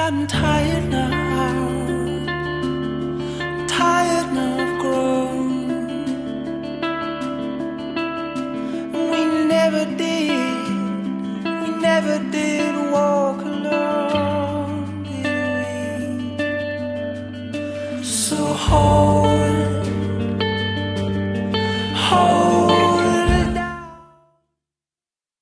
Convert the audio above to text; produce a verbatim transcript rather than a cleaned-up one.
gotten tired now. I'm tired now of growing. We never did, we never did walk alone, did we? So hard.